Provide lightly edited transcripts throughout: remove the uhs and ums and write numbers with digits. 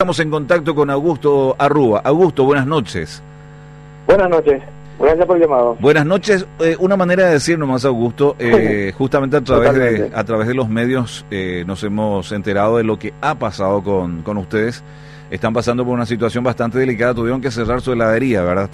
estamos en contacto con Augusto Arrúa. Augusto, buenas noches. Buenas noches. Gracias por el llamado. Buenas noches. Una manera de decir nomás, Augusto, justamente a través de los medios nos hemos enterado de lo que ha pasado con ustedes. Están pasando por una situación bastante delicada. Tuvieron que cerrar su heladería, ¿verdad?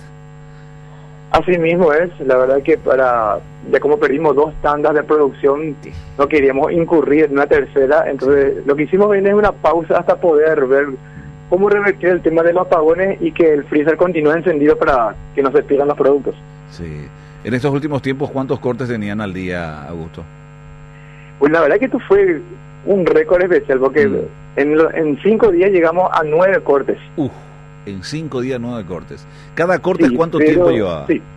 Así mismo es. La verdad que ya como perdimos 2 tandas de producción, no queríamos incurrir en una tercera. Entonces lo que hicimos bien es una pausa hasta poder ver cómo revertir el tema de los apagones y que el freezer continúe encendido para que no se pierdan los productos. Sí. En estos últimos tiempos, ¿cuántos cortes tenían al día, Augusto? Pues la verdad que esto fue un récord especial, porque en 5 días llegamos a 9 cortes. En 5 días 9 cortes. ¿Cada corte cuánto tiempo llevaba? Sí.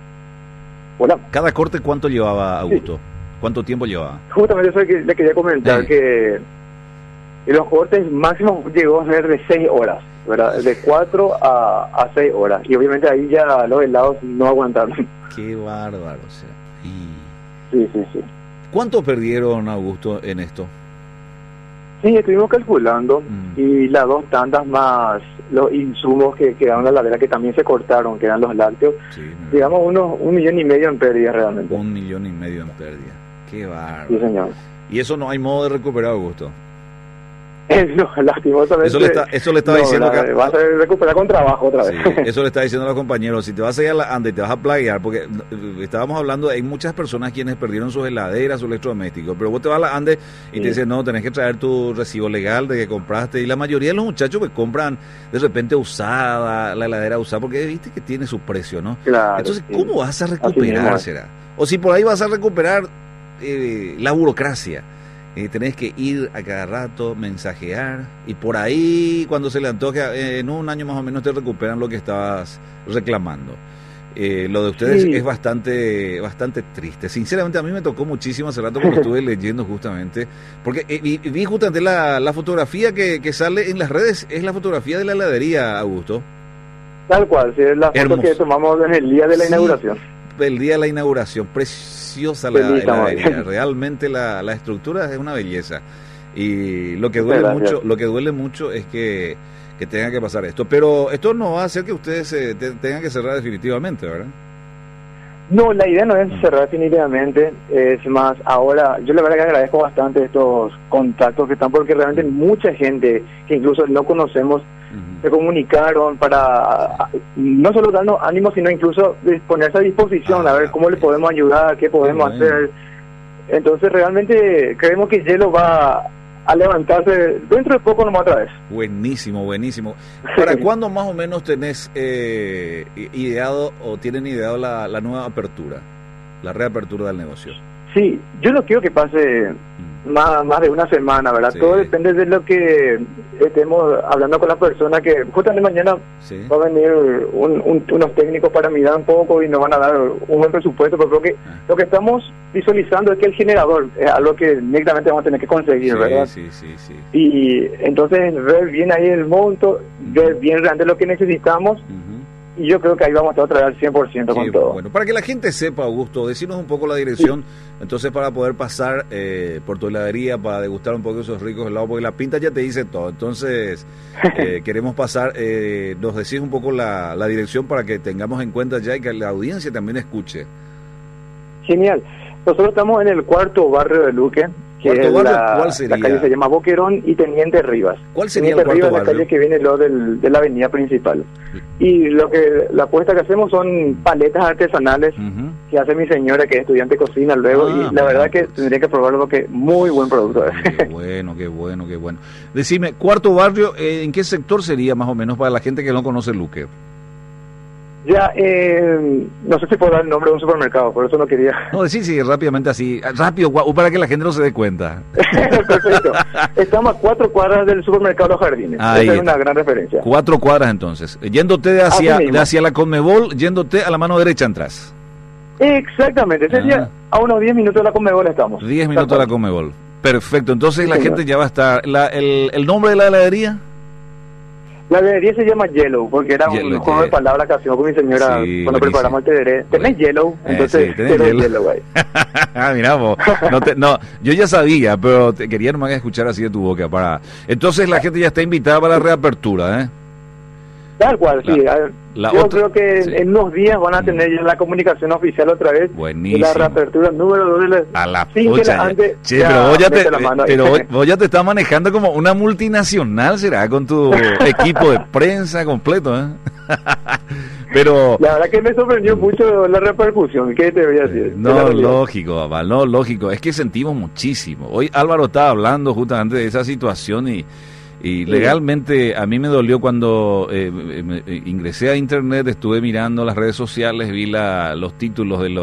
Hola. ¿Cada corte cuánto llevaba, Augusto? Sí. ¿Cuánto tiempo llevaba? Justamente eso le quería comentar, que los cortes máximos llegó a ser de 6 horas, ¿verdad? De 4 a 6 horas. Y obviamente ahí ya los helados no aguantaron. Qué bárbaro, o sea. Sí. ¿Cuánto perdieron, Augusto, en esto? Sí, estuvimos calculando y las 2 tandas más los insumos que quedaron en la ladera, que también se cortaron, que eran los lácteos, digamos unos 1,5 millones en pérdida realmente. 1,5 millones en pérdida. Qué bárbaro. Sí, señor. ¿Y eso no hay modo de recuperar, Augusto? No, lastimosamente. Eso le estaba diciendo que vas a recuperar con trabajo otra vez. Sí, eso le está diciendo a los compañeros. Si te vas a ir a la Ande y te vas a plaguear, porque estábamos hablando, hay muchas personas quienes perdieron sus heladeras, sus electrodomésticos, pero vos te vas a la Ande y te dicen, no, tenés que traer tu recibo legal de que compraste. Y la mayoría de los muchachos que compran de repente usada, la heladera usada, porque viste que tiene su precio, ¿no? Claro. Entonces, ¿cómo vas a recuperar, será? O si por ahí vas a recuperar la burocracia. Tenés que ir a cada rato, mensajear, y por ahí cuando se le antoje, en un año más o menos te recuperan lo que estabas reclamando. Lo de ustedes es bastante triste. Sinceramente a mí me tocó muchísimo hace rato cuando estuve leyendo justamente, porque vi justamente la fotografía que sale en las redes, es la fotografía de la heladería, Augusto. Tal cual, sí, es la foto que tomamos en el día de la inauguración. El día de la inauguración, preciosa la heladería, realmente la estructura es una belleza, y lo que duele mucho es que tenga que pasar esto, pero esto no va a hacer que ustedes tengan que cerrar definitivamente, ¿verdad? No, la idea no es cerrar definitivamente, es más, ahora yo la verdad que agradezco bastante estos contactos que están, porque realmente mucha gente que incluso no conocemos se comunicaron para no solo darnos ánimo, sino incluso ponerse a disposición, a ver cómo le podemos ayudar, qué podemos hacer. Entonces realmente creemos que Hielo va a levantarse dentro de poco nomás otra vez. Buenísimo. ¿Para cuándo más o menos tenés ideado o tienen ideado la nueva apertura, la reapertura del negocio? Sí, yo no quiero que pase más de una semana, ¿verdad? Sí. Todo depende de lo que estemos hablando con la persona, que justamente mañana va a venir unos técnicos para mirar un poco y nos van a dar un buen presupuesto, pero creo que lo que estamos visualizando es que el generador es algo que directamente vamos a tener que conseguir, ¿verdad? Sí. Y entonces ver bien ahí el monto, ver bien realmente lo que necesitamos. Y yo creo que ahí vamos a estar otra vez al 100% con todo. Bueno, para que la gente sepa, Augusto, decirnos un poco la dirección, entonces para poder pasar por tu heladería, para degustar un poco de esos ricos helados, porque la pinta ya te dice todo. Entonces, queremos pasar, nos decís un poco la dirección para que tengamos en cuenta ya y que la audiencia también escuche. Genial. Nosotros estamos en el 4º barrio de Luque, que es ¿cuál sería? La calle se llama Boquerón y Teniente Rivas. ¿Cuál sería Teniente el cuarto Rivas, barrio? La calle que viene de la avenida principal. Y la apuesta que hacemos son paletas artesanales que hace mi señora, que es estudiante de cocina luego, y la verdad que tendría que probarlo porque muy buen producto. Qué bueno. Decime, 4º barrio, ¿en qué sector sería más o menos para la gente que no conoce Luque? Ya, no sé si puedo dar el nombre de un supermercado, por eso no quería. No, sí, rápidamente así, rápido, para que la gente no se dé cuenta. Perfecto. Estamos a 4 cuadras del supermercado Los Jardines. Ahí esa es una gran referencia. 4 cuadras entonces. Yéndote hacia la Conmebol, yéndote a la mano derecha atrás. Exactamente, sería a unos 10 minutos de la Conmebol estamos. 10 minutos de la Conmebol. Perfecto, entonces la gente ya va a estar. ¿El nombre de la heladería? La heladería se llama Yellow, porque era un juego de palabras que hacíamos con mi señora cuando preparamos el tereré. ¿Tenés Yellow? Entonces, sí, tenés Yellow ahí. Mirá vos, yo ya sabía, pero quería nomás escuchar así de tu boca. Entonces la gente ya está invitada para la reapertura, ¿eh? Tal cual, sí. Yo creo que en unos días van a tener ya la comunicación oficial otra vez. Buenísimo. Y la reapertura número 2 de la... A la pucha. Pero vos ya te estás manejando como una multinacional, ¿será? Con tu equipo de prensa completo, ¿eh? Pero... La verdad que me sorprendió mucho la repercusión. ¿Qué te voy a decir? No, lógico, papá, no, lógico. Es que sentimos muchísimo. Hoy Álvaro estaba hablando justamente de esa situación y legalmente a mí me dolió cuando ingresé a internet, estuve mirando las redes sociales, vi los títulos de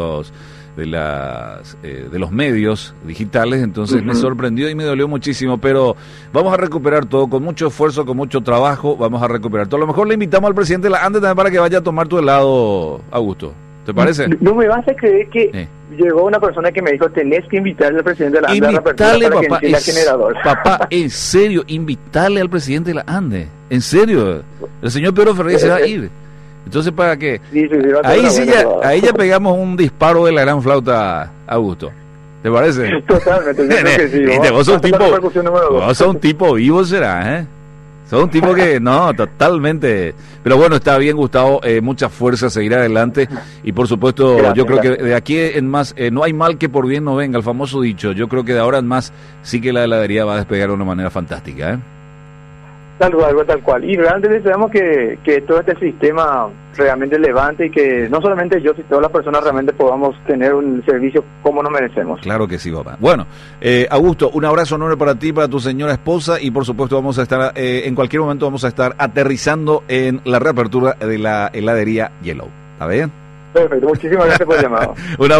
los medios digitales, entonces me sorprendió y me dolió muchísimo, pero vamos a recuperar todo, con mucho esfuerzo, con mucho trabajo, vamos a recuperar todo. A lo mejor le invitamos al presidente de la ANDE también para que vaya a tomar tu helado, Augusto. ¿Te parece? No me vas a creer que llegó una persona que me dijo, tenés que invitarle al presidente de la ANDE a la apertura para que encienda el generador. Papá, en serio, invitarle al presidente de la ANDE. En serio, el señor Pedro Ferrer se va a ir. Entonces, ¿para qué? Sí, ahí ya pegamos un disparo de la gran flauta, Augusto. ¿Te parece? Totalmente. Vos sos un tipo vivo, será, ¿eh? Son un tipo que, no, totalmente. Pero bueno, está bien, Gustavo, mucha fuerza a seguir adelante. Y por supuesto, yo creo que de aquí en más, no hay mal que por bien no venga, el famoso dicho. Yo creo que de ahora en más sí que la heladería va a despegar de una manera fantástica, ¿eh? Tal cual. Y realmente deseamos que todo este sistema realmente levante y que no solamente yo, sino todas las personas realmente podamos tener un servicio como nos merecemos. Claro que sí, papá. Bueno, Augusto, un abrazo enorme para ti, para tu señora esposa y por supuesto vamos a estar, en cualquier momento vamos a estar aterrizando en la reapertura de la heladería Yellow. ¿Está bien? Perfecto, muchísimas gracias por el llamado.